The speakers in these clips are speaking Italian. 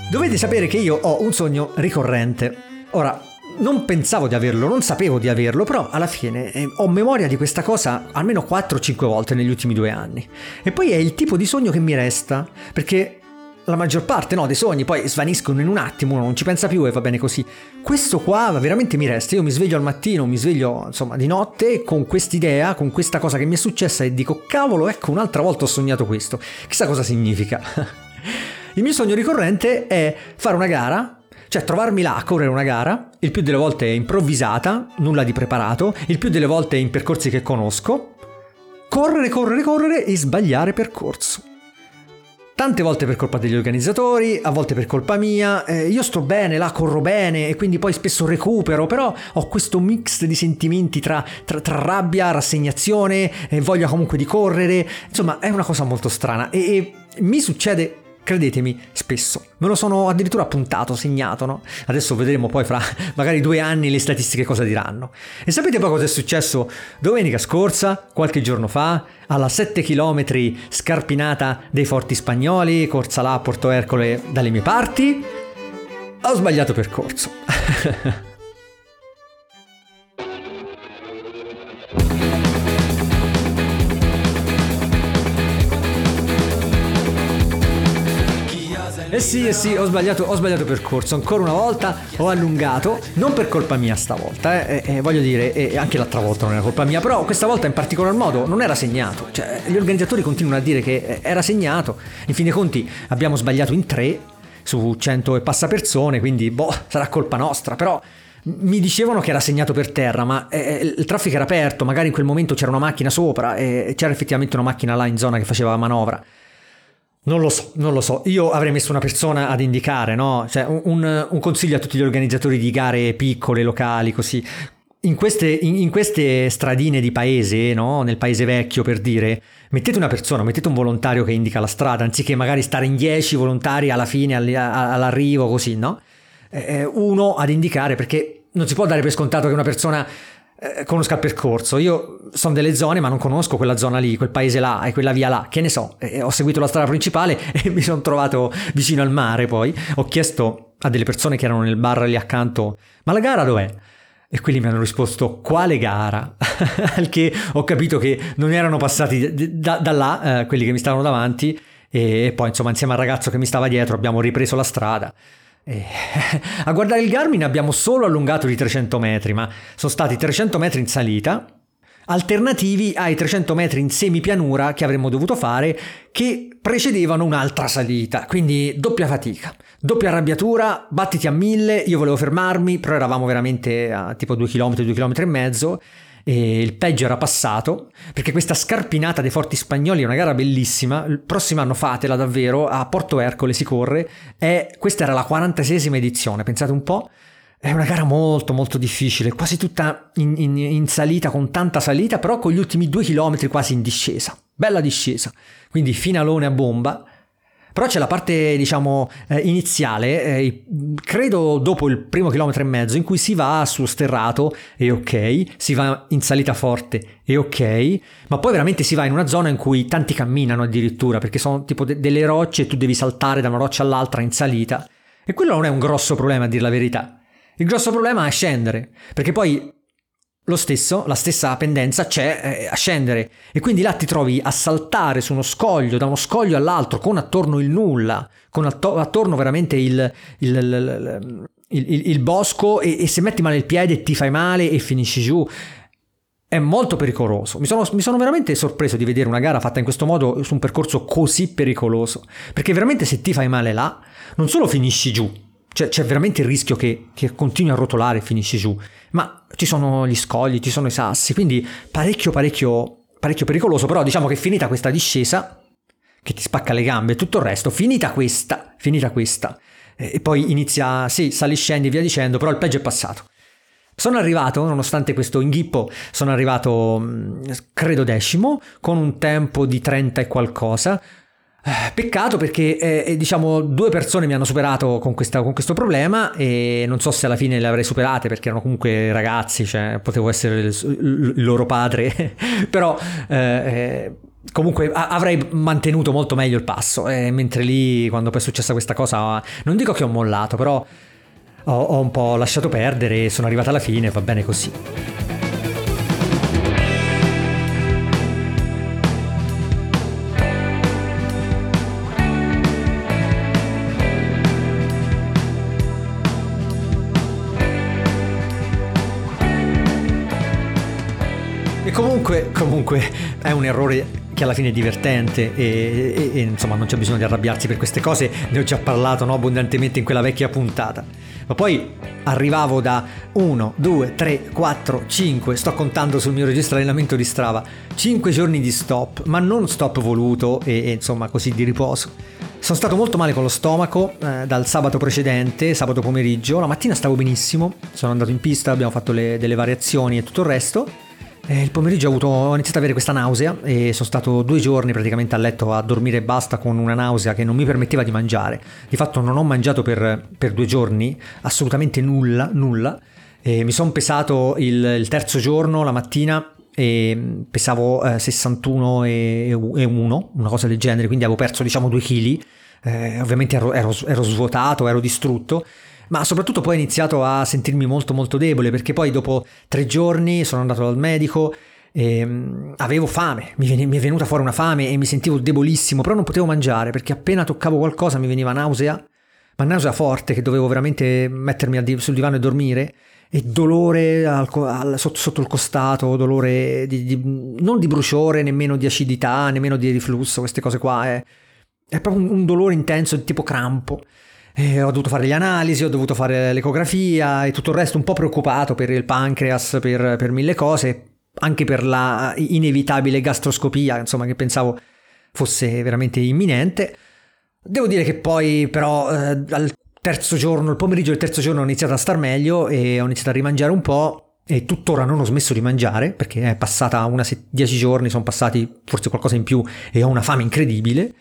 Dovete sapere che io ho un sogno ricorrente. Ora, non pensavo di averlo, non sapevo di averlo, però alla fine ho memoria di questa cosa almeno 4-5 volte negli ultimi 2 anni. E poi è il tipo di sogno che mi resta, perché la maggior parte dei sogni poi svaniscono in un attimo, uno non ci pensa più e va bene così. Questo qua veramente mi resta, io mi sveglio al mattino, mi sveglio insomma di notte con quest'idea, con questa cosa che mi è successa e dico cavolo, ecco un'altra volta ho sognato questo, chissà cosa significa. Il mio sogno ricorrente è fare una gara, cioè trovarmi là a correre una gara, il più delle volte è improvvisata, nulla di preparato, il più delle volte è in percorsi che conosco, correre e sbagliare percorso. Tante volte per colpa degli organizzatori, a volte per colpa mia, io sto bene, là corro bene e quindi poi spesso recupero, però ho questo mix di sentimenti tra rabbia, rassegnazione, voglia comunque di correre, insomma è una cosa molto strana e mi succede, credetemi, spesso. Me lo sono addirittura appuntato, segnato, no? Adesso vedremo poi fra magari 2 anni le statistiche cosa diranno. E sapete poi cosa è successo domenica scorsa, qualche giorno fa, alla 7 km scarpinata dei Forti Spagnoli, corsa là a Porto Ercole dalle mie parti? Ho sbagliato percorso. Eh sì, ho sbagliato percorso, ancora una volta ho allungato, non per colpa mia stavolta, voglio dire, anche l'altra volta non era colpa mia, però questa volta in particolar modo non era segnato, cioè gli organizzatori continuano a dire che era segnato, in fin dei conti abbiamo sbagliato in 3 su 100 e passa persone, quindi sarà colpa nostra, però mi dicevano che era segnato per terra, ma il traffico era aperto, magari in quel momento c'era una macchina sopra e c'era effettivamente una macchina là in zona che faceva manovra. Non lo so, io avrei messo una persona ad indicare, no? Cioè un consiglio a tutti gli organizzatori di gare piccole, locali, così. In queste stradine di paese, no? Nel paese vecchio per dire, mettete una persona, mettete un volontario che indica la strada, anziché magari stare in 10 volontari alla fine, all'arrivo, così, no? Uno ad indicare, perché non si può dare per scontato che una persona conosca il percorso. Io sono delle zone ma non conosco quella zona lì, quel paese là e quella via là, che ne so, ho seguito la strada principale e mi sono trovato vicino al mare. Poi ho chiesto a delle persone che erano nel bar lì accanto, ma la gara dov'è? E quelli mi hanno risposto quale gara? Al che ho capito che non erano passati da là quelli che mi stavano davanti e poi insomma insieme al ragazzo che mi stava dietro abbiamo ripreso la strada. A guardare il Garmin abbiamo solo allungato di 300 metri, ma sono stati 300 metri in salita alternativi ai 300 metri in semipianura che avremmo dovuto fare, che precedevano un'altra salita, quindi doppia fatica, doppia arrabbiatura, battiti a 1000. Io volevo fermarmi, però eravamo veramente a tipo 2 km, 2 km e mezzo e il peggio era passato, perché questa scarpinata dei Forti Spagnoli è una gara bellissima. Il prossimo anno fatela davvero, a Porto Ercole si corre, e questa era la 46esima edizione, pensate un po'. È una gara molto molto difficile, quasi tutta in salita, con tanta salita, però con gli ultimi 2 chilometri quasi in discesa, bella discesa, quindi finalone a bomba. Però c'è la parte, diciamo, iniziale, credo dopo il primo chilometro e mezzo, in cui si va sullo sterrato e ok, si va in salita forte e ok, ma poi veramente si va in una zona in cui tanti camminano addirittura, perché sono tipo delle rocce e tu devi saltare da una roccia all'altra in salita, e quello non è un grosso problema, a dire la verità. Il grosso problema è scendere, perché poi la stessa pendenza c'è a scendere, e quindi là ti trovi a saltare su uno scoglio, da uno scoglio all'altro, con attorno il nulla, con attorno veramente il bosco, e se metti male il piede ti fai male e finisci giù. È molto pericoloso. Mi sono veramente sorpreso di vedere una gara fatta in questo modo su un percorso così pericoloso, perché veramente se ti fai male là non solo finisci giù, cioè c'è veramente il rischio che continui a rotolare e finisci giù, ma ci sono gli scogli, ci sono i sassi, quindi parecchio pericoloso. Però diciamo che finita questa discesa che ti spacca le gambe e tutto il resto, finita questa e poi inizia, sì, sali, scendi e via dicendo, però il peggio è passato. Sono arrivato, nonostante questo inghippo, credo 10º, con un tempo di 30 e qualcosa. Peccato, perché diciamo 2 persone mi hanno superato con questo problema, e non so se alla fine le avrei superate, perché erano comunque ragazzi, cioè potevo essere il loro padre però Comunque avrei mantenuto molto meglio il passo, mentre lì quando poi è successa questa cosa non dico che ho mollato, però ho un po' lasciato perdere e sono arrivata alla fine, va bene così. E comunque è un errore che alla fine è divertente e insomma non c'è bisogno di arrabbiarsi per queste cose, ne ho già parlato, no, abbondantemente in quella vecchia puntata. Ma poi arrivavo da 1, 2, 3, 4, 5, sto contando sul mio registro allenamento di Strava, 5 giorni di stop, ma non stop voluto e insomma così di riposo. Sono stato molto male con lo stomaco dal sabato precedente, sabato pomeriggio, la mattina stavo benissimo, sono andato in pista, abbiamo fatto delle variazioni e tutto il resto. Il pomeriggio ho iniziato ad avere questa nausea e sono stato 2 giorni praticamente a letto a dormire e basta, con una nausea che non mi permetteva di mangiare. Di fatto non ho mangiato per 2 giorni, assolutamente nulla. E mi sono pesato il terzo giorno la mattina e pesavo 61 e 1, una cosa del genere, quindi avevo perso diciamo 2 kg. Ovviamente ero svuotato, ero distrutto. Ma soprattutto poi ho iniziato a sentirmi molto debole, perché poi dopo 3 giorni sono andato dal medico e avevo fame, mi è venuta fuori una fame e mi sentivo debolissimo, però non potevo mangiare perché appena toccavo qualcosa mi veniva nausea, ma nausea forte che dovevo veramente mettermi sul divano e dormire, e dolore sotto il costato, dolore non di bruciore, nemmeno di acidità, nemmeno di riflusso, queste cose qua, è proprio un dolore intenso di tipo crampo. Ho dovuto fare le analisi, ho dovuto fare l'ecografia e tutto il resto, un po' preoccupato per il pancreas, per 1000 cose, anche per la inevitabile gastroscopia, insomma, che pensavo fosse veramente imminente. Devo dire che poi però al terzo giorno, il pomeriggio del terzo giorno ho iniziato a star meglio e ho iniziato a rimangiare un po', e tuttora non ho smesso di mangiare perché è passata 10 giorni, sono passati forse qualcosa in più e ho una fame incredibile.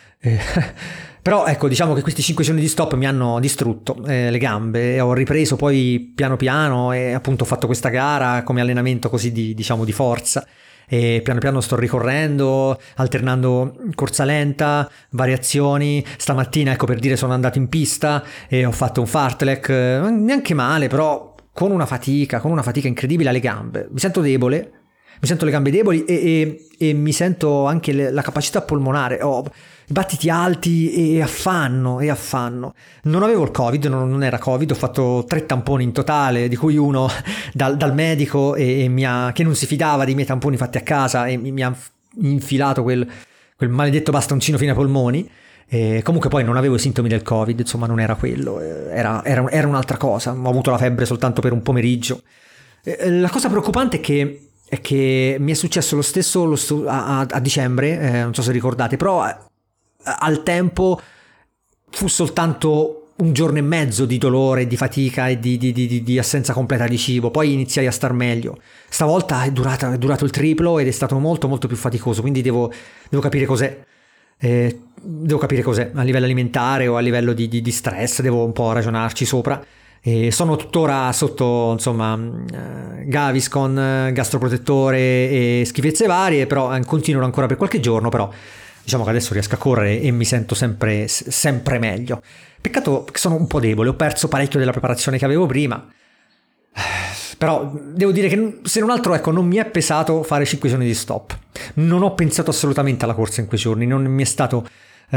Però ecco, diciamo che questi 5 giorni di stop mi hanno distrutto le gambe, ho ripreso poi piano piano e appunto ho fatto questa gara come allenamento così di forza, e piano piano sto ricorrendo, alternando corsa lenta, variazioni. Stamattina, ecco, per dire, sono andato in pista e ho fatto un fartlek, neanche male, però con una fatica incredibile alle gambe, mi sento debole. Mi sento le gambe deboli e mi sento anche la capacità polmonare, ho i battiti alti e affanno. Non avevo il Covid, non era Covid, ho fatto 3 tamponi in totale, di cui uno dal medico che non si fidava dei miei tamponi fatti a casa e mi ha infilato quel maledetto bastoncino fino ai polmoni. E comunque poi non avevo i sintomi del Covid, insomma non era quello, era un'altra cosa. Ho avuto la febbre soltanto per un pomeriggio. La cosa preoccupante è che mi è successo lo stesso a dicembre, non so se ricordate, però al tempo fu soltanto 1 giorno e mezzo di dolore, di fatica e di assenza completa di cibo. Poi iniziai a star meglio. Stavolta è durato il triplo ed è stato molto più faticoso, quindi devo capire cos'è. Devo capire cos'è a livello alimentare o a livello di stress, devo un po' ragionarci sopra. E sono tuttora sotto, insomma, Gaviscon, gastroprotettore e schifezze varie, però continuano ancora per qualche giorno, però diciamo che adesso riesco a correre e mi sento sempre meglio. Peccato che sono un po' debole, ho perso parecchio della preparazione che avevo prima, però devo dire che se non altro, ecco, non mi è pesato fare 5 giorni di stop. Non ho pensato assolutamente alla corsa in quei giorni, non mi è stato...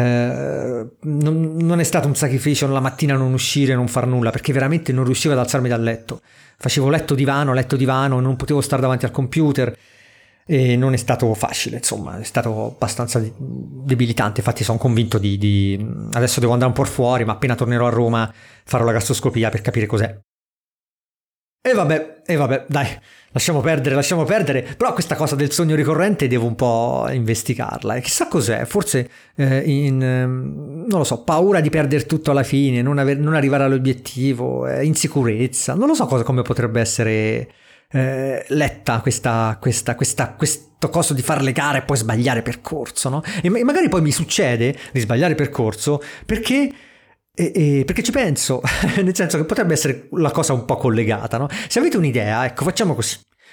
non è stato un sacrificio la mattina non uscire, non far nulla, perché veramente non riuscivo ad alzarmi dal letto. Facevo letto divano, non potevo stare davanti al computer e non è stato facile, insomma, è stato abbastanza debilitante. Infatti sono convinto adesso devo andare un po' fuori, ma appena tornerò a Roma farò la gastroscopia per capire cos'è. E vabbè, dai, lasciamo perdere, però questa cosa del sogno ricorrente devo un po' investigarla, e chissà cos'è, forse non lo so, paura di perdere tutto alla fine, non arrivare all'obiettivo, insicurezza, non lo so come potrebbe essere letta questo coso di fare le gare e poi sbagliare percorso, no? E magari poi mi succede di sbagliare percorso perché ci penso, nel senso che potrebbe essere la cosa un po' collegata, no? Se avete un'idea, ecco, facciamo così.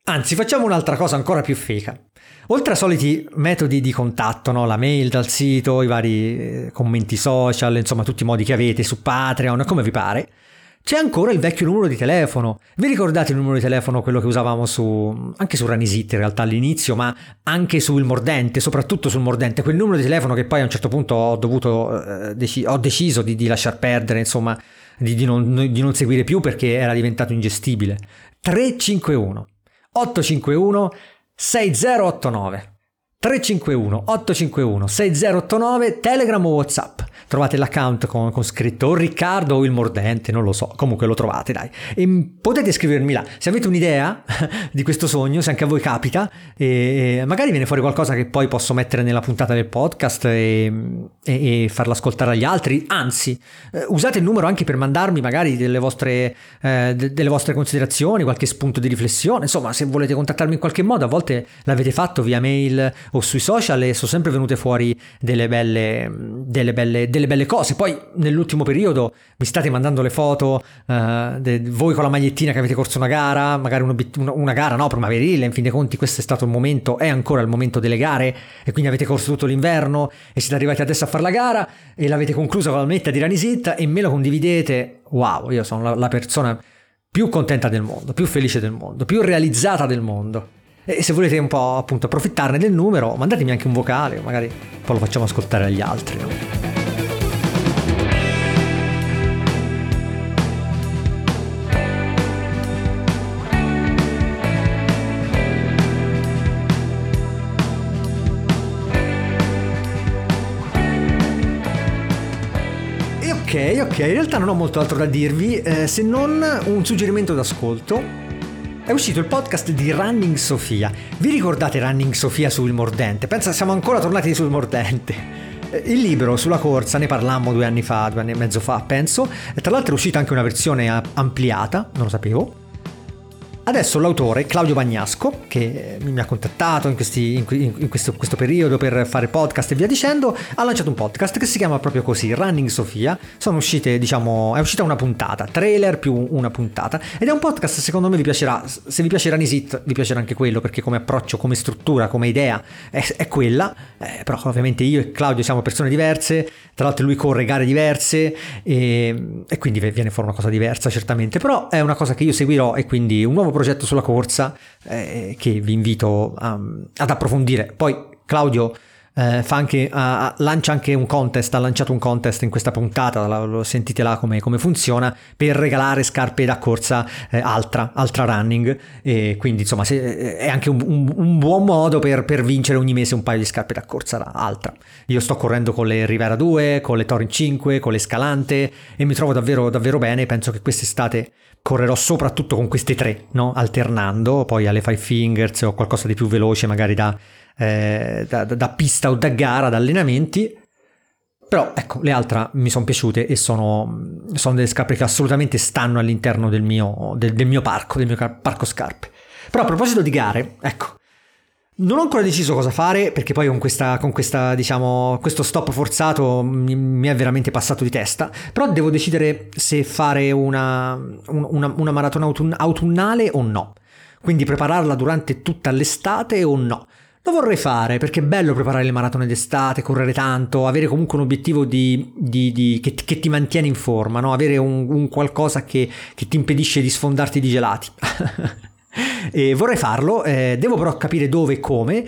Anzi, facciamo un'altra cosa ancora più figa. Oltre ai soliti metodi di contatto, no? La mail dal sito, i vari commenti social, insomma tutti i modi che avete su Patreon, come vi pare, c'è ancora il vecchio numero di telefono. Vi ricordate il numero di telefono, quello che usavamo anche su Ranisit in realtà all'inizio, ma anche sul Mordente, soprattutto sul Mordente, quel numero di telefono che poi a un certo punto ho deciso di lasciar perdere, insomma, di non seguire più perché era diventato ingestibile. 351 851 6089 351 851 6089, Telegram o WhatsApp. Trovate l'account con scritto o Riccardo o il Mordente, non lo so, comunque lo trovate, dai. E potete scrivermi là se avete un'idea di questo sogno, se anche a voi capita, e magari viene fuori qualcosa che poi posso mettere nella puntata del podcast e farla ascoltare agli altri. Anzi, usate il numero anche per mandarmi magari delle vostre considerazioni, qualche spunto di riflessione. Insomma, se volete contattarmi in qualche modo, a volte l'avete fatto via mail o sui social e sono sempre venute fuori delle belle cose. Poi nell'ultimo periodo mi state mandando le foto voi con la magliettina che avete corso una gara, magari una gara no, primaverile. In fin dei conti questo è stato il momento, è ancora il momento delle gare, e quindi avete corso tutto l'inverno e siete arrivati adesso a fare la gara e l'avete conclusa con la metta di Ranisit e me lo condividete. Wow, io sono la persona più contenta del mondo, più felice del mondo, più realizzata del mondo. E se volete un po' appunto approfittarne del numero, mandatemi anche un vocale, magari poi lo facciamo ascoltare agli altri, no? Ok, in realtà non ho molto altro da dirvi, se non un suggerimento d'ascolto. È uscito il podcast di Running Sofia. Vi ricordate Running Sofia sul Mordente? Pensa, siamo ancora tornati sul Mordente. Il libro sulla corsa ne parlammo 2 anni e mezzo fa, penso. E tra l'altro è uscita anche una versione ampliata, non lo sapevo. Adesso l'autore, Claudio Bagnasco, che mi ha contattato in questo periodo per fare podcast e via dicendo, ha lanciato un podcast che si chiama proprio così, Running Sofia. Sono uscite, è uscita una puntata, trailer più una puntata, ed è un podcast, secondo me vi piacerà. Se vi piace Ranisit, vi piacerà anche quello, perché come approccio, come struttura, come idea è quella. Però ovviamente io e Claudio siamo persone diverse, tra l'altro lui corre gare diverse e quindi viene fuori una cosa diversa certamente, però è una cosa che io seguirò, e quindi un nuovo progetto sulla corsa che vi invito ad approfondire. Poi Claudio lancia anche un contest, ha lanciato un contest in questa puntata, sentite là come funziona, per regalare scarpe da corsa Altra Running, e quindi insomma è anche un buon modo per vincere ogni mese un paio di scarpe da corsa Altra. Io sto correndo con le Rivera 2, con le Torin 5, con le Scalante, e mi trovo davvero davvero bene. Penso che quest'estate correrò soprattutto con queste 3, no? Alternando poi alle Five Fingers o qualcosa di più veloce, magari da pista o da gara, da allenamenti. Però ecco, le altre mi sono piaciute e sono delle scarpe che assolutamente stanno all'interno del mio parco scarpe. Però a proposito di gare, ecco, non ho ancora deciso cosa fare, perché poi con questa diciamo questo stop forzato mi è veramente passato di testa. Però devo decidere se fare una maratona autunnale o no, quindi prepararla durante tutta l'estate o no. Lo vorrei fare perché è bello preparare le maratone d'estate, correre tanto, avere comunque un obiettivo che ti mantiene in forma, no? Avere un qualcosa che ti impedisce di sfondarti di gelati. E vorrei farlo, devo però capire dove e come,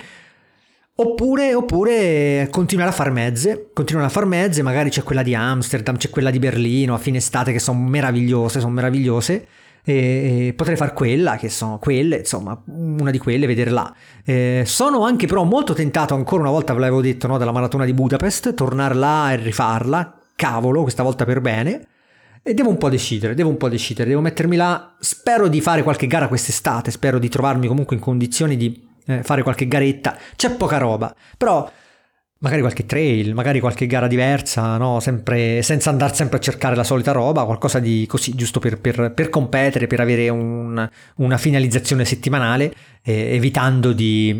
oppure continuare a far mezze, magari c'è quella di Amsterdam, c'è quella di Berlino a fine estate che sono meravigliose. E potrei fare quella, che sono quelle, insomma, una di quelle, vedere là. Sono anche però molto tentato, ancora una volta ve l'avevo detto, no, della maratona di Budapest, tornare là e rifarla, cavolo, questa volta per bene. E devo un po' decidere, devo mettermi là. Spero di fare qualche gara quest'estate, spero di trovarmi comunque in condizioni di fare qualche garetta. C'è poca roba, però magari qualche trail, magari qualche gara diversa, no? Sempre, senza andare sempre a cercare la solita roba, qualcosa di così, giusto per competere, per avere una finalizzazione settimanale, evitando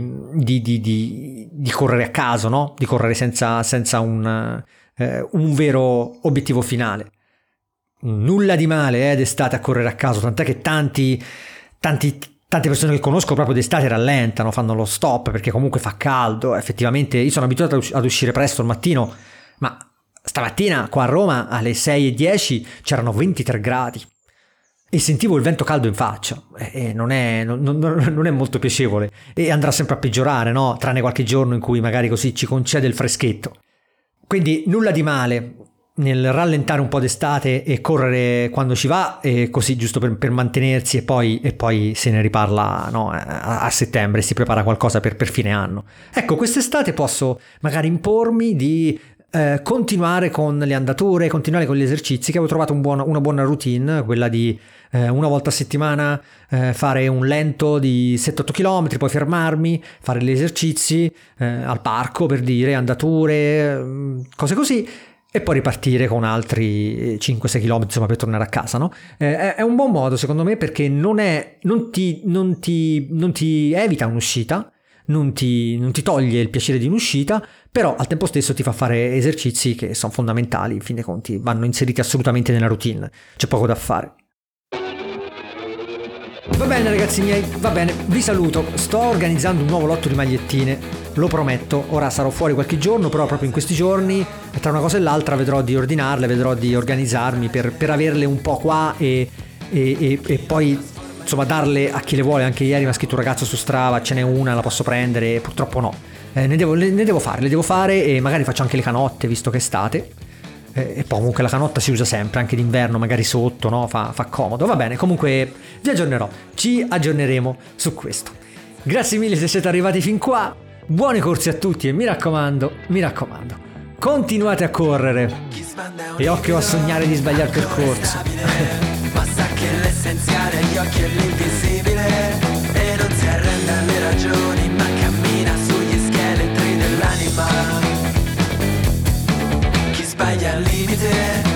di correre a caso, no? Di correre senza un vero obiettivo finale. Nulla di male d'estate a correre a caso, tant'è che tanti Tante persone che conosco proprio d'estate rallentano, fanno lo stop perché comunque fa caldo. Effettivamente io sono abituato ad uscire presto al mattino, ma stamattina qua a Roma alle 6:10 c'erano 23 gradi e sentivo il vento caldo in faccia e non è molto piacevole, e andrà sempre a peggiorare, no? Tranne qualche giorno in cui magari così ci concede il freschetto. Quindi nulla di male nel rallentare un po' d'estate e correre quando ci va, e così giusto per mantenersi, e poi se ne riparla, no, a settembre, si prepara qualcosa per fine anno. Ecco, quest'estate posso magari impormi di continuare con le andature, continuare con gli esercizi, che avevo trovato una buona routine, quella di una volta a settimana fare un lento di 7-8 km, poi fermarmi, fare gli esercizi al parco, per dire, andature, cose così, e poi ripartire con altri 5-6 km, insomma, per tornare a casa, no? È un buon modo, secondo me, perché non ti evita un'uscita, non ti toglie il piacere di un'uscita, però al tempo stesso ti fa fare esercizi che sono fondamentali, in fin dei conti vanno inseriti assolutamente nella routine, c'è poco da fare. Va bene ragazzi miei, va bene, vi saluto, sto organizzando un nuovo lotto di magliettine, lo prometto. Ora sarò fuori qualche giorno, però proprio in questi giorni, tra una cosa e l'altra, vedrò di ordinarle, vedrò di organizzarmi per averle un po' qua e poi insomma darle a chi le vuole. Anche ieri mi ha scritto un ragazzo su Strava, ce n'è una, la posso prendere? Purtroppo no, le devo fare, e magari faccio anche le canotte visto che è estate. E poi comunque la canotta si usa sempre, anche d'inverno, magari sotto, no? Fa comodo. Va bene, comunque vi aggiornerò, ci aggiorneremo su questo. Grazie mille se siete arrivati fin qua, buone corse a tutti, e mi raccomando, continuate a correre e occhio a sognare di sbagliare il percorso. Ma sa che l'essenziale agli occhi è l'invisibile, e non si arrende alle ragioni, ma cammina sugli scheletri dell'anima. Sbaglia al limite,